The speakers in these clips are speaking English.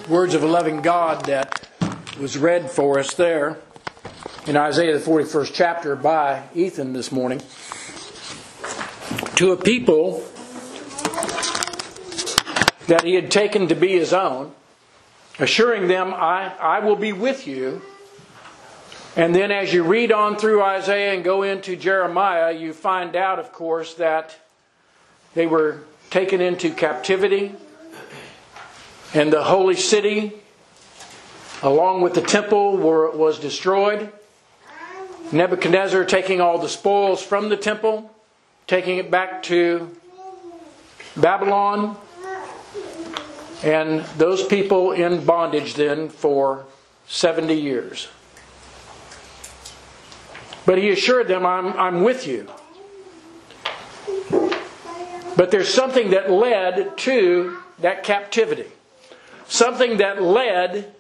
Words of a loving God that was read for us there in Isaiah the 41st chapter by Ethan this morning. To a people that he had taken to be his own, assuring them, I will be with you. And then as you read on through Isaiah and go into Jeremiah, you find out, of course, that they were taken into captivity. And the holy city, along with the temple, was destroyed. Nebuchadnezzar taking all the spoils from the temple, taking it back to Babylon. And those people in bondage then for 70 years. But he assured them, I'm with you. But there's something that led to that captivity. Something that led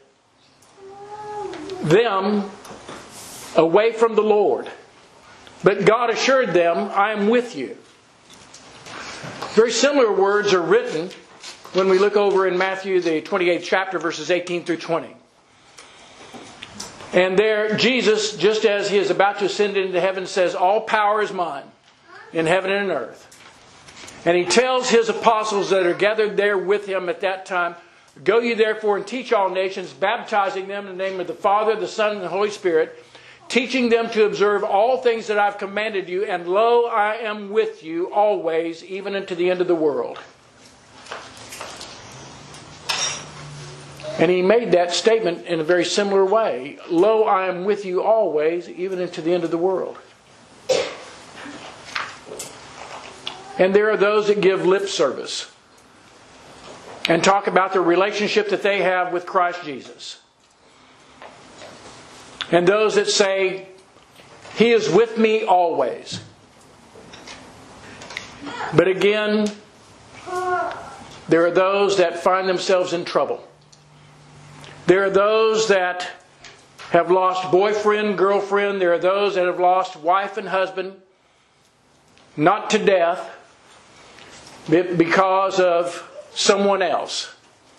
them away from the Lord. But God assured them, I am with you. Very similar words are written when we look over in Matthew, the 28th chapter, verses 18 through 20. And there, Jesus, just as he is about to ascend into heaven, says, all power is mine in heaven and in earth. And he tells his apostles that are gathered there with him at that time, go ye therefore and teach all nations, baptizing them in the name of the Father, the Son, and the Holy Spirit, teaching them to observe all things that I've commanded you, and lo, I am with you always, even unto the end of the world. And he made that statement in a very similar way. Lo, I am with you always, even unto the end of the world. And there are those that give lip service and talk about the relationship that they have with Christ Jesus. And those that say, He is with me always. But again, there are those that find themselves in trouble. There are those that have lost boyfriend, girlfriend. There are those that have lost wife and husband. Not to death, but because of someone else.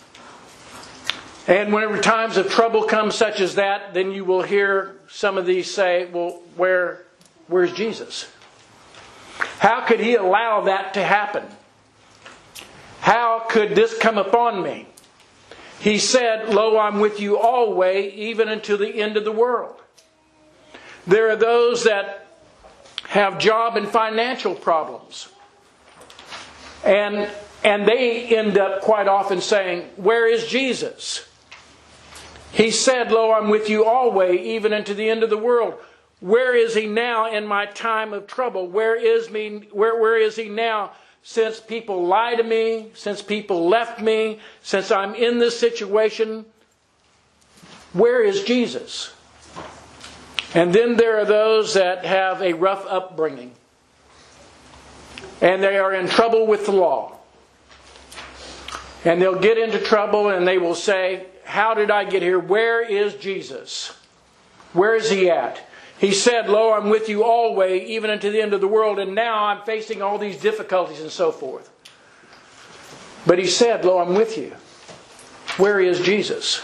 And whenever times of trouble come such as that, then you will hear some of these say, well, where's Jesus? How could He allow that to happen? How could this come upon me? He said, lo, I'm with you always, even until the end of the world. There are those that have job and financial problems. And they end up quite often saying, where is Jesus? He said, lo, I'm with you always, even unto the end of the world. Where is He now in my time of trouble? Where is He now since people lie to me, since people left me, since I'm in this situation? Where is Jesus? And then there are those that have a rough upbringing. And they are in trouble with the law. And they'll get into trouble and they will say, how did I get here? Where is Jesus? Where is He at? He said, lo, I'm with you always, even unto the end of the world. And now I'm facing all these difficulties and so forth. But He said, lo, I'm with you. Where is Jesus?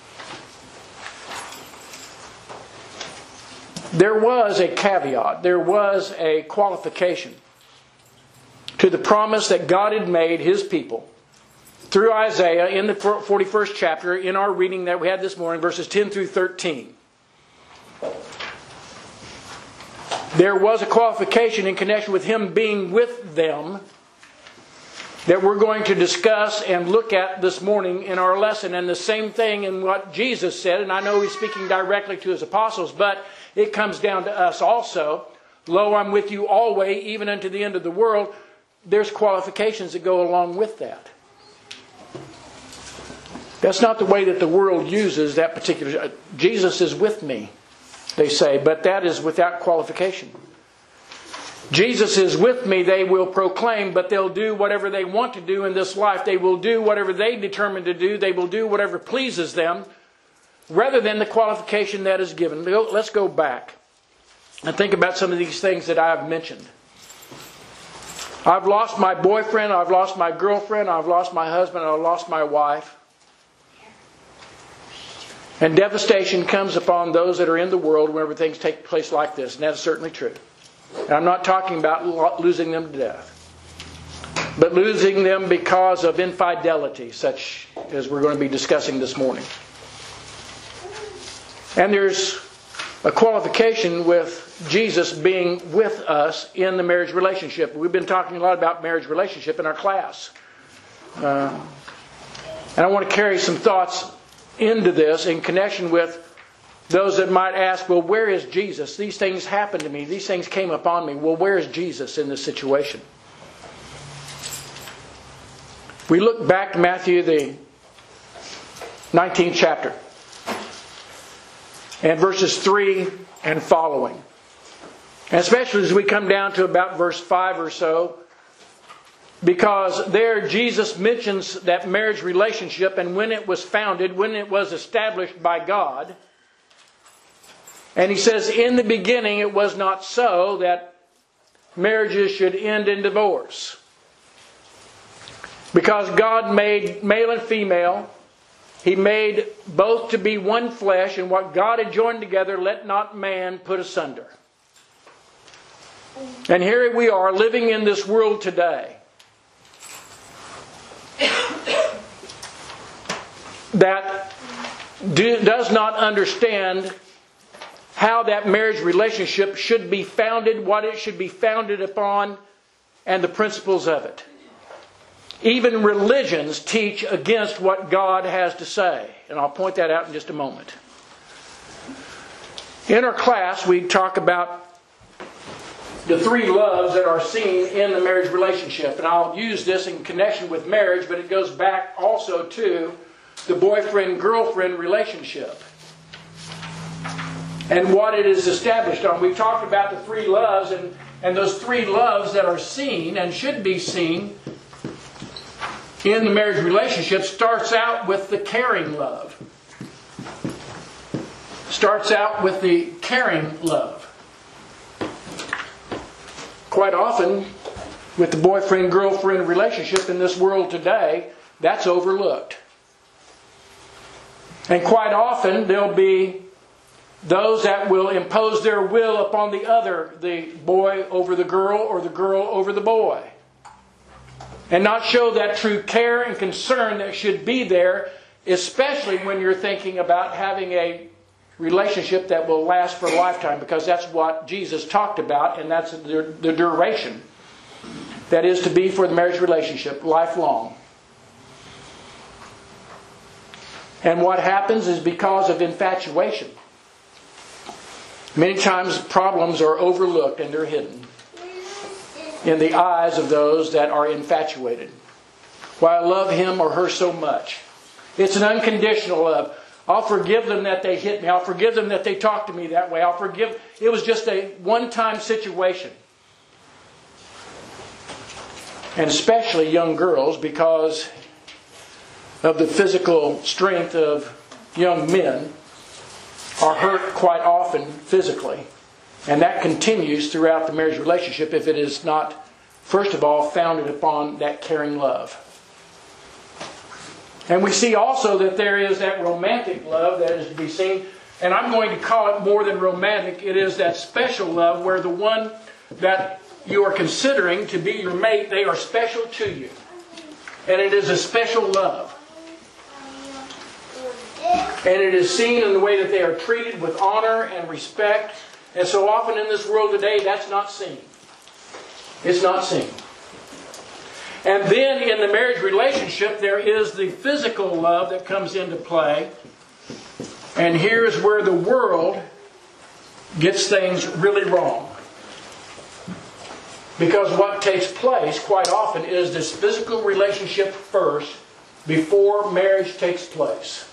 There was a caveat. There was a qualification to the promise that God had made His people through Isaiah in the 41st chapter in our reading that we had this morning, verses 10 through 13. There was a qualification in connection with Him being with them that we're going to discuss and look at this morning in our lesson. And the same thing in what Jesus said, and I know He's speaking directly to His apostles, but it comes down to us also. Lo, I'm with you always, even unto the end of the world. There's qualifications that go along with that. That's not the way that the world uses that particular... Jesus is with me, they say, but that is without qualification. Jesus is with me, they will proclaim, but they'll do whatever they want to do in this life. They will do whatever they determine to do. They will do whatever pleases them, rather than the qualification that is given. Let's go back and think about some of these things that I have mentioned. I've lost my boyfriend, I've lost my girlfriend, I've lost my husband, I've lost my wife. And devastation comes upon those that are in the world whenever things take place like this. And that's certainly true. And I'm not talking about losing them to death, but losing them because of infidelity, such as we're going to be discussing this morning. And there's a qualification with Jesus being with us in the marriage relationship. We've been talking a lot about marriage relationship in our class. And I want to carry some thoughts into this in connection with those that might ask, well, where is Jesus? These things happened to me. These things came upon me. Well, where is Jesus in this situation? We look back to Matthew, the 19th chapter, and verses 3 and following. And especially as we come down to about verse 5 or so, because there Jesus mentions that marriage relationship and when it was founded, when it was established by God. And he says, in the beginning it was not so that marriages should end in divorce. Because God made male and female, He made both to be one flesh, and what God had joined together, let not man put asunder. And here we are living in this world today that does not understand how that marriage relationship should be founded, what it should be founded upon, and the principles of it. Even religions teach against what God has to say. And I'll point that out in just a moment. In our class, we talk about the three loves that are seen in the marriage relationship. And I'll use this in connection with marriage, but it goes back also to the boyfriend-girlfriend relationship and what it is established on. We've talked about the three loves, and those three loves that are seen and should be seen in the marriage relationship starts out with the caring love. Starts out with the caring love. Quite often, with the boyfriend-girlfriend relationship in this world today, that's overlooked. And quite often, there'll be those that will impose their will upon the other, the boy over the girl or the girl over the boy. And not show that true care and concern that should be there, especially when you're thinking about having a relationship that will last for a lifetime, because that's what Jesus talked about, and that's the duration that is to be for the marriage relationship, lifelong. And what happens is because of infatuation. Many times problems are overlooked and they're hidden in the eyes of those that are infatuated. Why, I love him or her so much. It's an unconditional love. I'll forgive them that they hit me. I'll forgive them that they talked to me that way. I'll forgive. It was just a one-time situation. And especially young girls, because of the physical strength of young men, are hurt quite often physically. And that continues throughout the marriage relationship if it is not, first of all, founded upon that caring love. And we see also that there is that romantic love that is to be seen. And I'm going to call it more than romantic. It is that special love where the one that you are considering to be your mate, they are special to you. And it is a special love. And it is seen in the way that they are treated with honor and respect. And so often in this world today, that's not seen. It's not seen. And then in the marriage relationship, there is the physical love that comes into play. And here's where the world gets things really wrong. Because what takes place quite often is this physical relationship first before marriage takes place.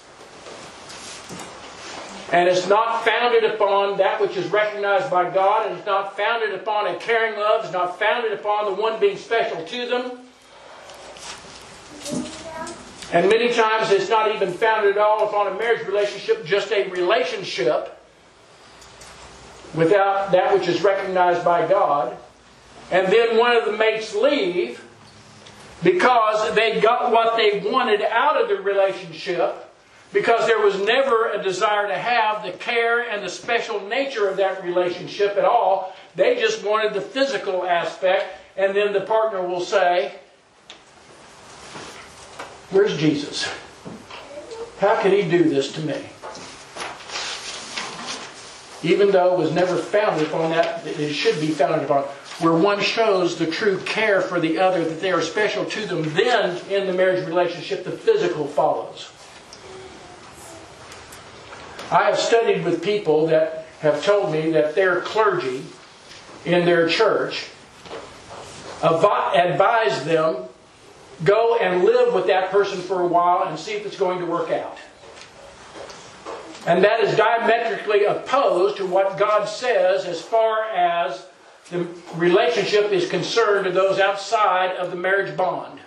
And it's not founded upon that which is recognized by God. And it's not founded upon a caring love. It's not founded upon the one being special to them. And many times it's not even founded at all upon a marriage relationship. Just a relationship without that which is recognized by God. And then one of the mates leave because they got what they wanted out of the relationship. because there was never a desire to have the care and the special nature of that relationship at all. They just wanted the physical aspect, and then the partner will say, "Where's Jesus? How could He do this to me?" Even though it was never founded upon that, it should be founded upon, where one shows the true care for the other, that they are special to them. Then, in the marriage relationship, the physical follows. I have studied with people that have told me that their clergy in their church advise them, go and live with that person for a while and see if it's going to work out. And that is diametrically opposed to what God says as far as the relationship is concerned to those outside of the marriage bond.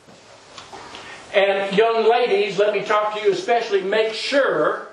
And young ladies, let me talk to you especially, make sure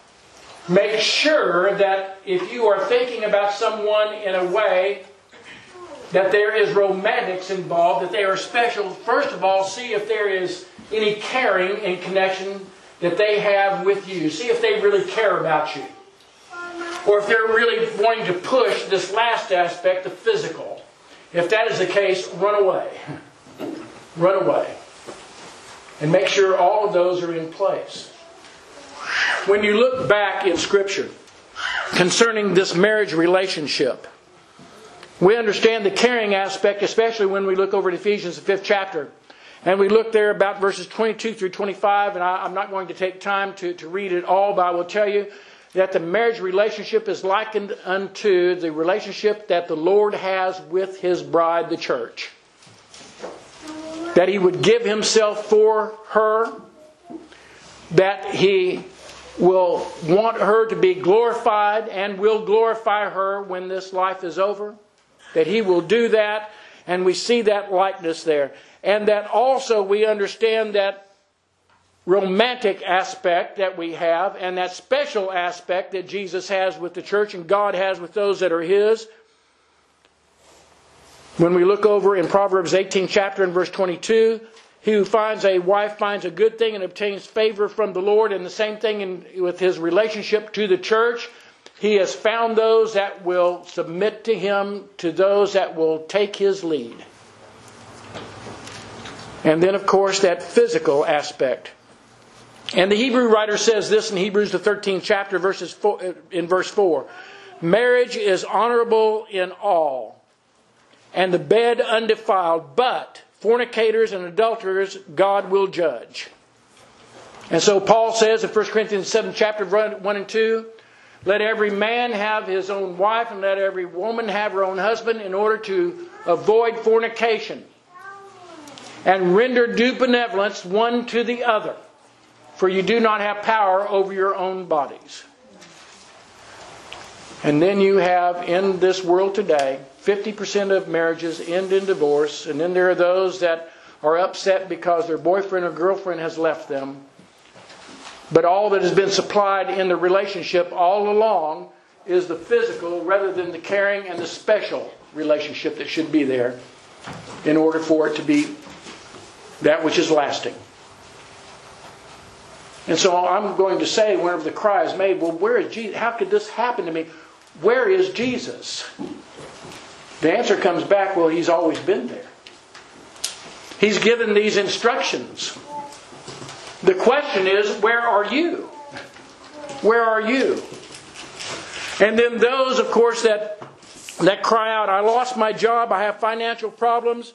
that if you are thinking about someone in a way that there is romantics involved, that they are special, first of all, see if there is any caring in connection that they have with you. See if they really care about you. Or if they're really wanting to push this last aspect, the physical. If that is the case, run away. Run away. And make sure all of those are in place. When you look back in Scripture concerning this marriage relationship, we understand the caring aspect, especially when we look over at Ephesians, the 5th chapter. And we look there about verses 22 through 25, and I'm not going to take time to read it all, but I will tell you that the marriage relationship is likened unto the relationship that the Lord has with His bride, the church. That He would give Himself for her, that He will want her to be glorified and will glorify her when this life is over. That He will do that, and we see that likeness there. And that also we understand that romantic aspect that we have, and that special aspect that Jesus has with the church and God has with those that are His. When we look over in Proverbs 18 chapter and verse 22, he who finds a wife finds a good thing and obtains favor from the Lord. And the same thing with his relationship to the church. He has found those that will submit to him, to those that will take his lead. And then, of course, that physical aspect. And the Hebrew writer says this in Hebrews the 13th chapter, in verse 4. Marriage is honorable in all, and the bed undefiled, but fornicators and adulterers God will judge. And so Paul says in 1 Corinthians 7 chapter 1 and 2, let every man have his own wife, and let every woman have her own husband, in order to avoid fornication. And render due benevolence one to the other, for you do not have power over your own bodies. And then you have, in this world today, 50% of marriages end in divorce. And then there are those that are upset because their boyfriend or girlfriend has left them. But all that has been supplied in the relationship all along is the physical rather than the caring and the special relationship that should be there in order for it to be that which is lasting. And so I'm going to say, whenever the cry is made, well, where is Jesus? How could this happen to me? Where is Jesus? The answer comes back, well, He's always been there. He's given these instructions. The question is, where are you? Where are you? And then those, of course, that cry out, I lost my job, I have financial problems,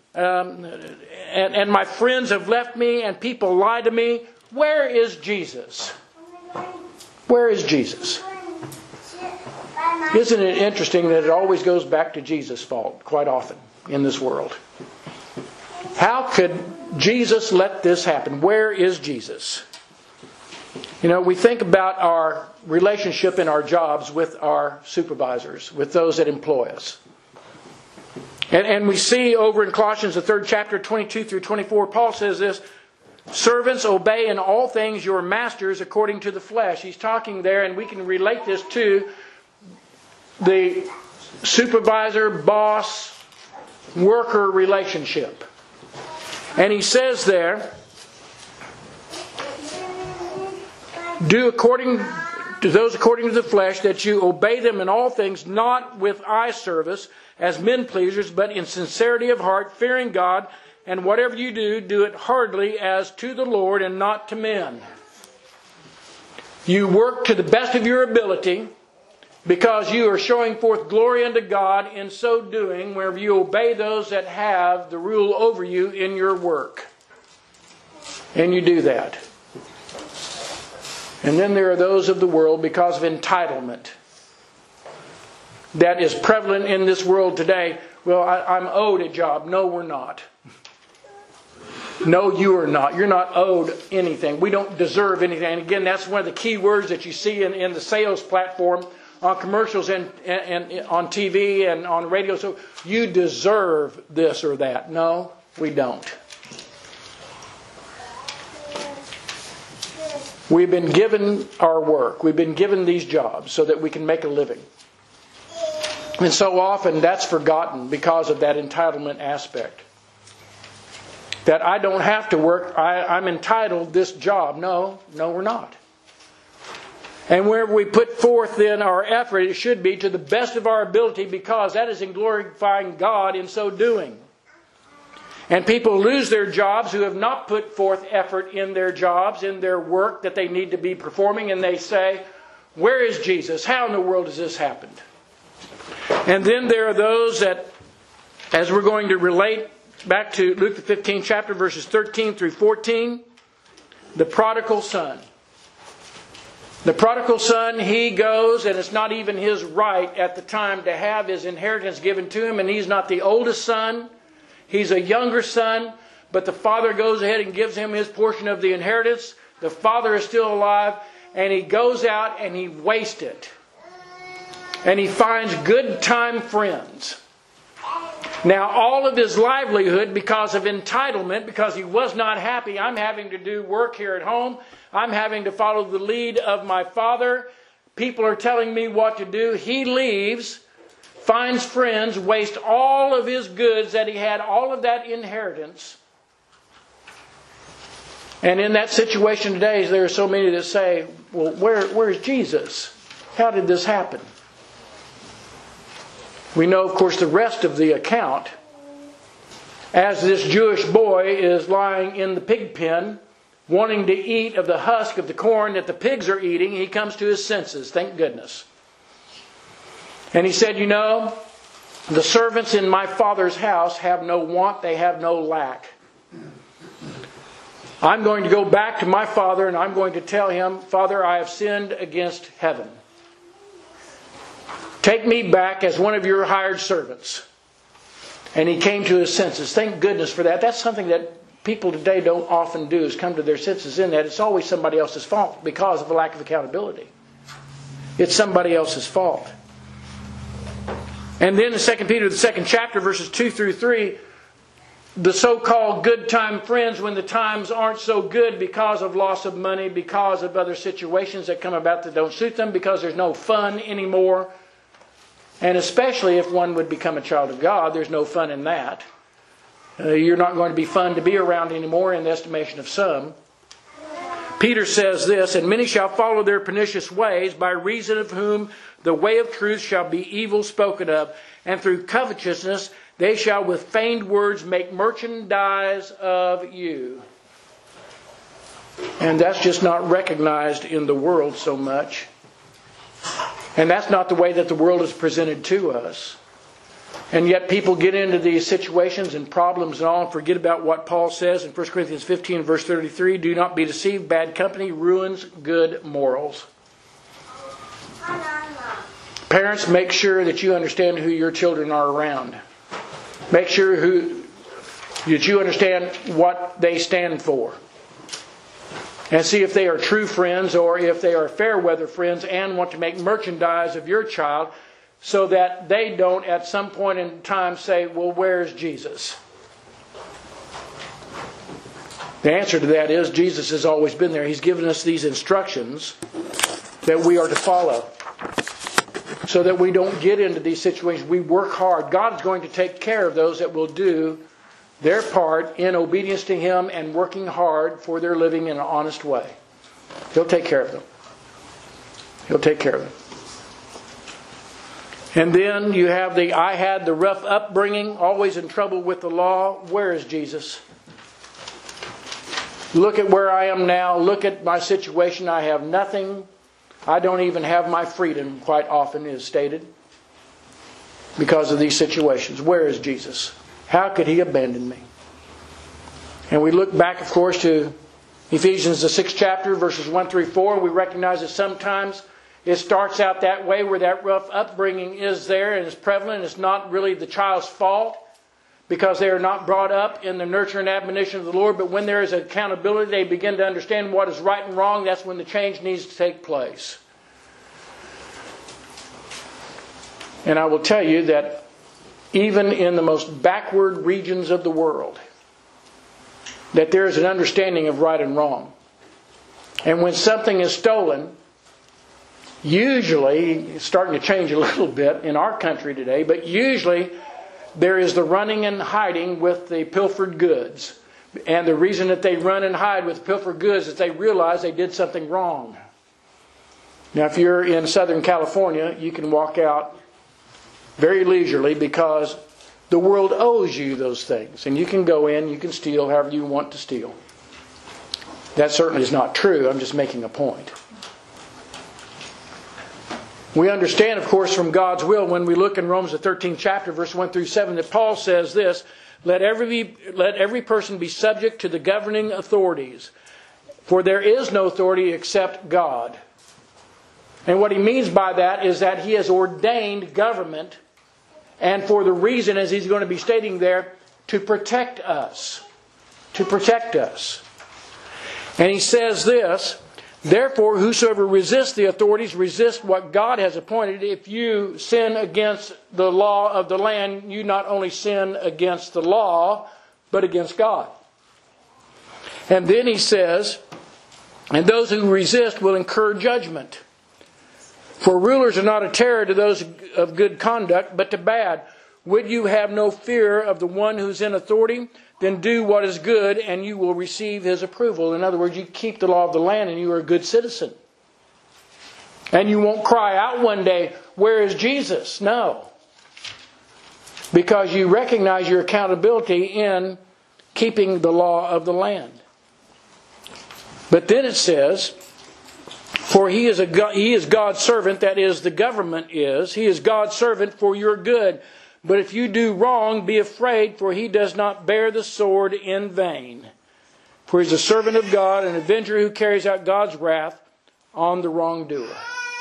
and my friends have left me, and people lie to me. Where is Jesus? Where is Jesus? Isn't it interesting that it always goes back to Jesus' fault quite often in this world? How could Jesus let this happen? Where is Jesus? You know, we think about our relationship in our jobs with our supervisors, with those that employ us. And we see over in Colossians, the 3rd chapter, 22 through 24, Paul says this, servants, obey in all things your masters according to the flesh. He's talking there, and we can relate this to the supervisor, boss, worker relationship. And he says there, Do according to those according to the flesh, that you obey them in all things, not with eye service as men pleasers, but in sincerity of heart, fearing God. And whatever you do, do it heartily as to the Lord and not to men. You work to the best of your ability because you are showing forth glory unto God in so doing, wherever you obey those that have the rule over you in your work. And you do that. And then there are those of the world, because of entitlement, that is prevalent in this world today. Well, I'm owed a job. No, we're not. No, you are not. You're not owed anything. We don't deserve anything. And again, that's one of the key words that you see in the sales platform, on commercials and on TV and on radio. So you deserve this or that. No, we don't. We've been given our work. We've been given these jobs so that we can make a living. And so often that's forgotten because of that entitlement aspect. That I don't have to work, I'm entitled this job. No, we're not. And wherever we put forth then our effort, it should be to the best of our ability, because that is in glorifying God in so doing. And people lose their jobs who have not put forth effort in their jobs, in their work that they need to be performing, and they say, where is Jesus? How in the world has this happened? And then there are those that, as we're going to relate back to Luke the 15th chapter, verses 13 through 14, the prodigal son. The prodigal son, he goes, and it's not even his right at the time to have his inheritance given to him, and he's not the oldest son. He's a younger son, but the father goes ahead and gives him his portion of the inheritance. The father is still alive, and he goes out and he wastes it. And he finds good time friends. Now, all of his livelihood, because of entitlement, because he was not happy, I'm having to do work here at home. I'm having to follow the lead of my father. People are telling me what to do. He leaves, finds friends, wastes all of his goods that he had, all of that inheritance. And in that situation today, there are so many that say, well, where's Jesus? How did this happen? We know, of course, the rest of the account. As this Jewish boy is lying in the pig pen, wanting to eat of the husk of the corn that the pigs are eating, he comes to his senses, thank goodness. And he said, the servants in my father's house have no want, they have no lack. I'm going to go back to my father and I'm going to tell him, Father, I have sinned against heaven. Take me back as one of your hired servants. And he came to his senses. Thank goodness for that. That's something that people today don't often do, is come to their senses in that. It's always somebody else's fault because of a lack of accountability. It's somebody else's fault. And then in 2 Peter, the 2nd chapter, verses 2 through 3, the so-called good time friends, when the times aren't so good because of loss of money, because of other situations that come about that don't suit them, because there's no fun anymore. And especially if one would become a child of God, there's no fun in that. You're not going to be fun to be around anymore in the estimation of some. Peter says this, and many shall follow their pernicious ways, by reason of whom the way of truth shall be evil spoken of. And through covetousness they shall with feigned words make merchandise of you. And that's just not recognized in the world so much. And that's not the way that the world is presented to us. And yet people get into these situations and problems and all and forget about what Paul says in 1 Corinthians 15 verse 33. Do not be deceived. Bad company ruins good morals. Parents, make sure that you understand who your children are around. Make sure that you understand what they stand for. And see if they are true friends or if they are fair weather friends and want to make merchandise of your child so that they don't at some point in time say, well, where's Jesus? The answer to that is Jesus has always been there. He's given us these instructions that we are to follow so that we don't get into these situations. We work hard. God is going to take care of those that will do their part in obedience to Him and working hard for their living in an honest way. He'll take care of them. He'll take care of them. And then you have I had the rough upbringing, always in trouble with the law. Where is Jesus? Look at where I am now. Look at my situation. I have nothing. I don't even have my freedom, quite often is stated, because of these situations. Where is Jesus? How could He abandon me? And we look back, of course, to Ephesians, the 6th chapter, verses 1 through 4. We recognize that sometimes it starts out that way, where that rough upbringing is there and is prevalent. It's not really the child's fault, because they are not brought up in the nurture and admonition of the Lord. But when there is accountability, they begin to understand what is right and wrong. That's when the change needs to take place. And I will tell you that even in the most backward regions of the world, that there is an understanding of right and wrong. And when something is stolen, usually, it's starting to change a little bit in our country today, but usually there is the running and hiding with the pilfered goods. And the reason that they run and hide with pilfered goods is they realize they did something wrong. Now, if you're in Southern California, you can walk out very leisurely because the world owes you those things. And you can go in, you can steal however you want to steal. That certainly is not true. I'm just making a point. We understand, of course, from God's will when we look in Romans the 13th chapter, verse 1 through 7, that Paul says this: Let every person be subject to the governing authorities, for there is no authority except God. And what he means by that is that He has ordained government, and for the reason, as he's going to be stating there, to protect us. To protect us. And he says this: Therefore, whosoever resists the authorities resists what God has appointed. If you sin against the law of the land, you not only sin against the law, but against God. And then he says, and those who resist will incur judgment. For rulers are not a terror to those of good conduct, but to bad. Would you have no fear of the one who's in authority? Then do what is good, and you will receive his approval. In other words, you keep the law of the land, and you are a good citizen. And you won't cry out one day, "Where is Jesus?" No. Because you recognize your accountability in keeping the law of the land. But then it says, for he is God's servant, that is, the government is. He is God's servant for your good. But if you do wrong, be afraid, for he does not bear the sword in vain. For he is a servant of God, an avenger who carries out God's wrath on the wrongdoer.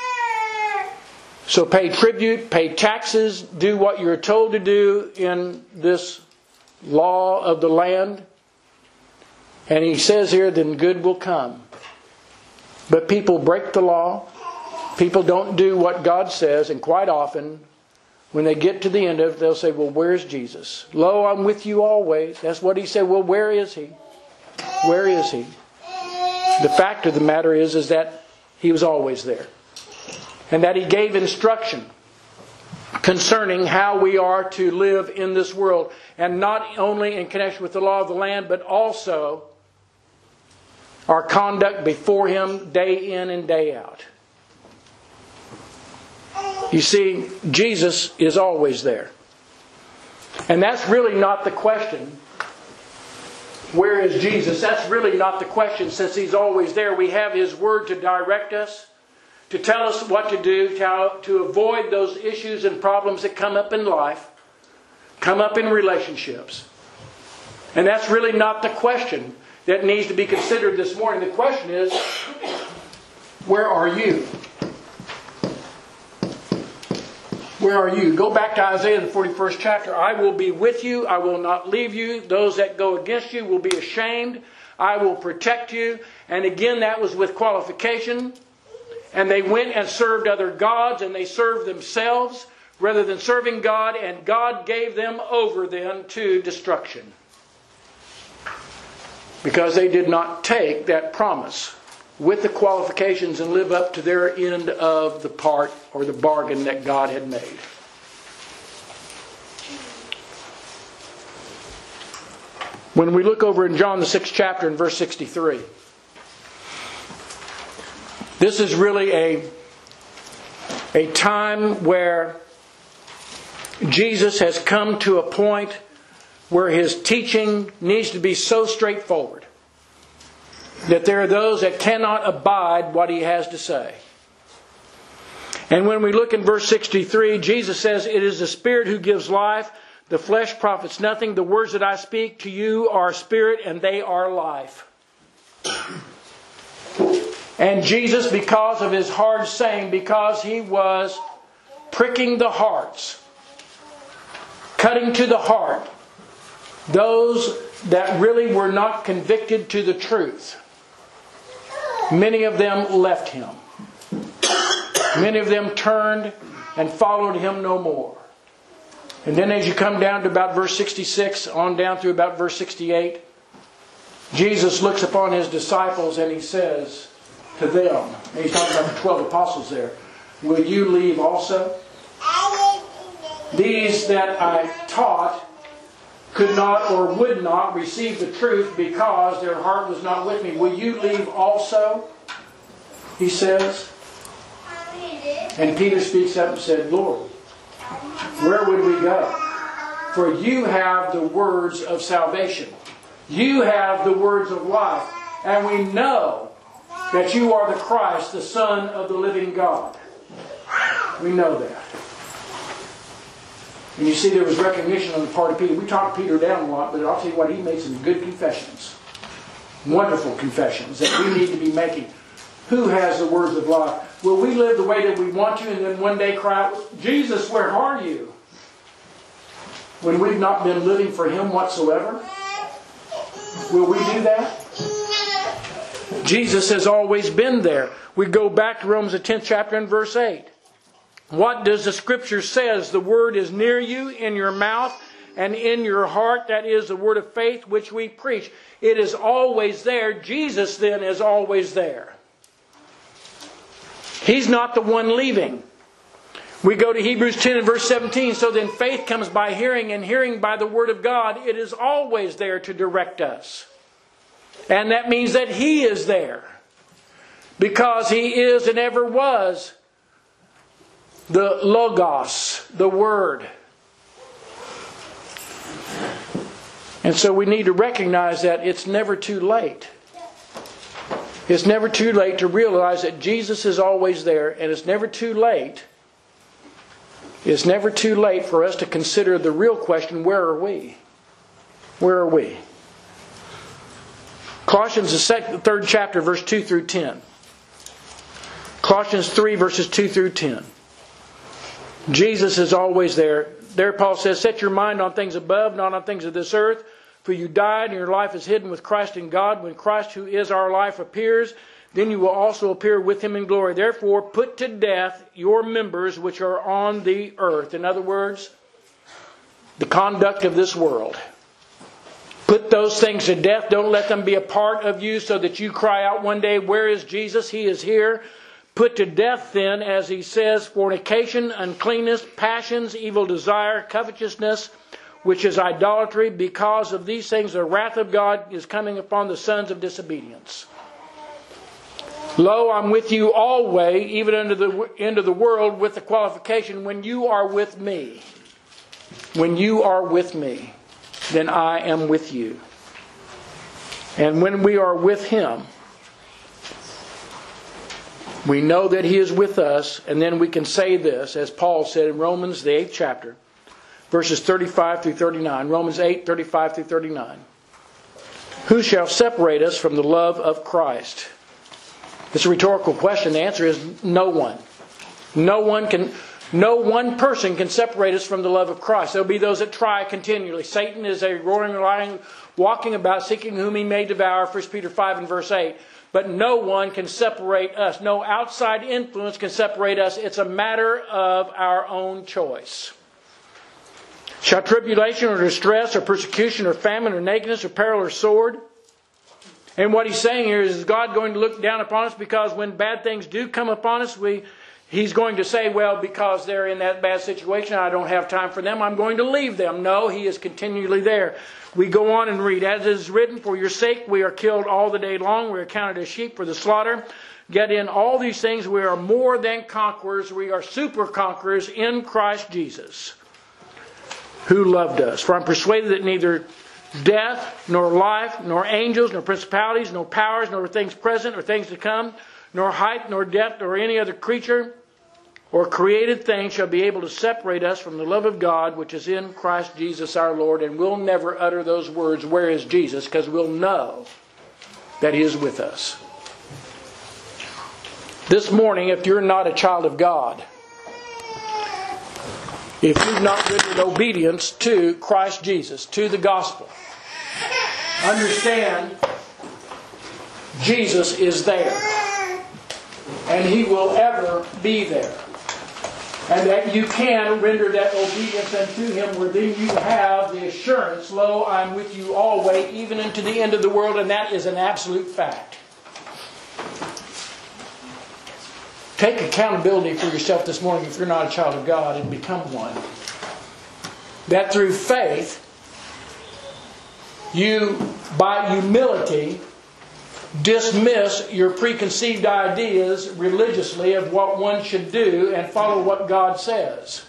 So pay tribute, pay taxes, do what you're told to do in this law of the land. And he says here, then good will come. But people break the law. People don't do what God says. And quite often, when they get to the end of it, they'll say, well, where's Jesus? Lo, I'm with you always. That's what he said. Well, where is he? Where is he? The fact of the matter is that he was always there. And that he gave instruction concerning how we are to live in this world. And not only in connection with the law of the land, but also our conduct before him day in and day out. You see, Jesus is always there. And that's really not the question. Where is Jesus? That's really not the question, since he's always there. We have his word to direct us, to tell us what to do, to avoid those issues and problems that come up in life, come up in relationships. And that's really not the question that needs to be considered this morning. The question is, where are you? Where are you? Go back to Isaiah, the 41st chapter. I will be with you. I will not leave you. Those that go against you will be ashamed. I will protect you. And again, that was with qualification. And they went and served other gods, and they served themselves rather than serving God. And God gave them over then to destruction, because they did not take that promise with the qualifications and live up to their end of the part or the bargain that God had made. When we look over in John the 6th chapter in verse 63, This is really a time where Jesus has come to a point where His teaching needs to be so straightforward that there are those that cannot abide what He has to say. And when we look in verse 63, Jesus says, "It is the Spirit who gives life. The flesh profits nothing. The words that I speak to you are spirit and they are life." And Jesus, because of His hard saying, because He was pricking the hearts, cutting to the heart, those that really were not convicted to the truth, many of them left Him. Many of them turned and followed Him no more. And then as you come down to about verse 66, on down through about verse 68, Jesus looks upon His disciples and He says to them, and He's talking about the 12 apostles there, "Will you leave also? These that I taught could not or would not receive the truth because their heart was not with me. Will you leave also?" He says. And Peter speaks up and said, "Lord, where would we go? For you have the words of salvation. You have the words of life. And we know that you are the Christ, the Son of the living God." We know that. And you see there was recognition on the part of Peter. We talk Peter down a lot, but I'll tell you what, he made some good confessions. Wonderful confessions that we need to be making. Who has the words of life? Will we live the way that we want to and then one day cry out, "Jesus, where are you?" when we've not been living for Him whatsoever? Will we do that? Jesus has always been there. We go back to Romans the 10th chapter and verse 8. What does the Scripture says? The Word is near you, in your mouth and in your heart. That is the word of faith which we preach. It is always there. Jesus then is always there. He's not the one leaving. We go to Hebrews 10 and verse 17. "So then faith comes by hearing, and hearing by the Word of God." It is always there to direct us. And that means that He is there. Because He is and ever was the Logos, the Word. And so we need to recognize that it's never too late. It's never too late to realize that Jesus is always there, and it's never too late. It's never too late for us to consider the real question, where are we? Where are we? Colossians, the 3rd chapter, verse 2 through 10. Colossians 3, verses 2 through 10. Jesus is always there. There Paul says, "Set your mind on things above, not on things of this earth. For you died, and your life is hidden with Christ in God. When Christ, who is our life, appears, then you will also appear with Him in glory. Therefore, put to death your members which are on the earth." In other words, the conduct of this world. Put those things to death. Don't let them be a part of you so that you cry out one day, "Where is Jesus? He is here." Put to death then, as he says, fornication, uncleanness, passions, evil desire, covetousness, which is idolatry. Because of these things the wrath of God is coming upon the sons of disobedience. Lo, I'm with you always, even unto the end of the world, with the qualification, when you are with me. When you are with me, then I am with you. And when we are with Him, we know that He is with us, and then we can say this, as Paul said in Romans, the 8th chapter, verses 35 through 39. Romans 8, 35 through 39. "Who shall separate us from the love of Christ?" It's a rhetorical question. The answer is no one. No one person can separate us from the love of Christ. There'll be those that try continually. Satan is a roaring lion, walking about, seeking whom he may devour, 1 Peter 5 and verse 8. But no one can separate us. No outside influence can separate us. It's a matter of our own choice. "Shall tribulation or distress or persecution or famine or nakedness or peril or sword?" And what he's saying here is God going to look down upon us? Because when bad things do come upon us, He's going to say, well, because they're in that bad situation, I don't have time for them, I'm going to leave them. No, He is continually there. We go on and read, as it is written, for your sake we are killed all the day long. We are counted as sheep for the slaughter. Yet in all these things we are more than conquerors. We are super conquerors in Christ Jesus, who loved us. For I'm persuaded that neither death, nor life, nor angels, nor principalities, nor powers, nor things present, or things to come, nor height, nor depth, nor any other creature or created thing shall be able to separate us from the love of God which is in Christ Jesus our Lord. And we'll never utter those words, where is Jesus? Because we'll know that He is with us. This morning, if you're not a child of God, if you've not rendered obedience to Christ Jesus, to the gospel, understand Jesus is there. And He will ever be there. And that you can render that obedience unto Him, where then you have the assurance, lo, I'm with you always, even unto the end of the world, and that is an absolute fact. Take accountability for yourself this morning if you're not a child of God, and become one. That through faith, you, by humility, dismiss your preconceived ideas religiously of what one should do and follow what God says.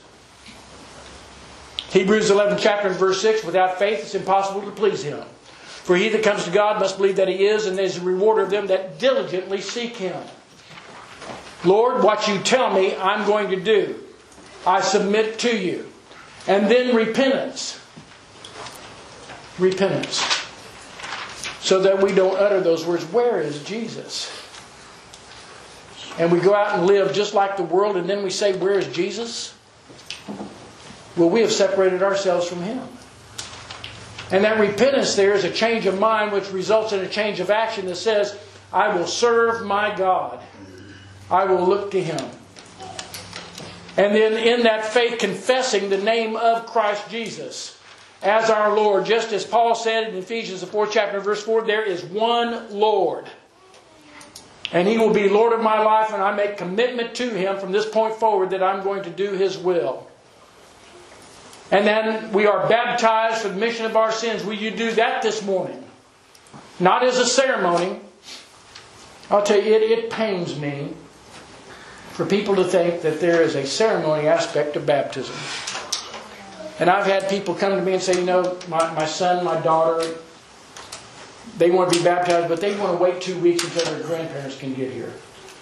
Hebrews 11 chapter and verse 6, without faith it's impossible to please Him. For he that comes to God must believe that He is, and is a rewarder of them that diligently seek Him. Lord, what you tell me I'm going to do, I submit to you. And then repentance. Repentance. So that we don't utter those words, where is Jesus? And we go out and live just like the world, and then we say, where is Jesus? Well, we have separated ourselves from Him. And that repentance there is a change of mind which results in a change of action that says, I will serve my God. I will look to Him. And then in that faith, confessing the name of Christ Jesus as our Lord. Just as Paul said in Ephesians the 4th chapter verse 4, there is one Lord. And He will be Lord of my life, and I make commitment to Him from this point forward that I'm going to do His will. And then we are baptized for the remission of our sins. Will you do that this morning? Not as a ceremony. I'll tell you, it pains me for people to think that there is a ceremony aspect of baptism. And I've had people come to me and say, you know, my son, my daughter, they want to be baptized, but they want to wait 2 weeks until their grandparents can get here.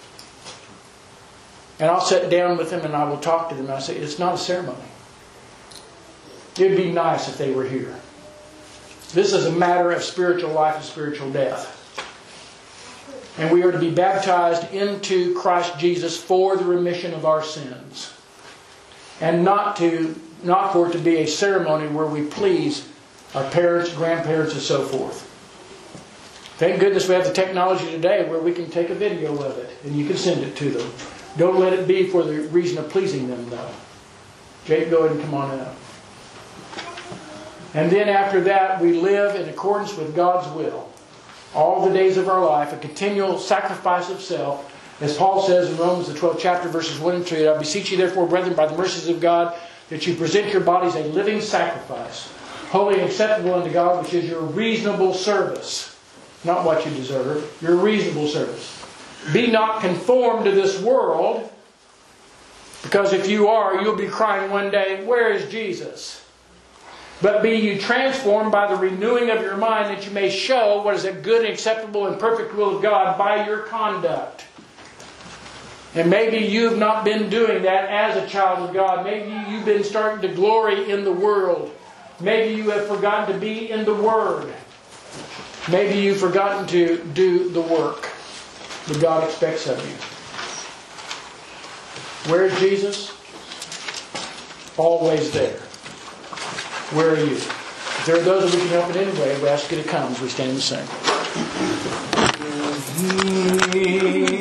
And I'll sit down with them and I will talk to them. And I say, it's not a ceremony. It would be nice if they were here. This is a matter of spiritual life and spiritual death. And we are to be baptized into Christ Jesus for the remission of our sins. And not for it to be a ceremony where we please our parents, grandparents, and so forth. Thank goodness we have the technology today where we can take a video of it and you can send it to them. Don't let it be for the reason of pleasing them, though. Jake, go ahead and come on up. And then after that, we live in accordance with God's will. All the days of our life, a continual sacrifice of self. As Paul says in Romans the 12th chapter, verses 1 and 2, I beseech you therefore, brethren, by the mercies of God, that you present your bodies a living sacrifice, holy and acceptable unto God, which is your reasonable service. Not what you deserve, your reasonable service. Be not conformed to this world, because if you are, you'll be crying one day, where is Jesus? But be you transformed by the renewing of your mind, that you may show what is a good and acceptable and perfect will of God by your conduct. And maybe you've not been doing that as a child of God. Maybe you've been starting to glory in the world. Maybe you have forgotten to be in the Word. Maybe you've forgotten to do the work that God expects of you. Where is Jesus? Always there. Where are you? If there are those that we can help in any way, we ask you to come as we stand and sing.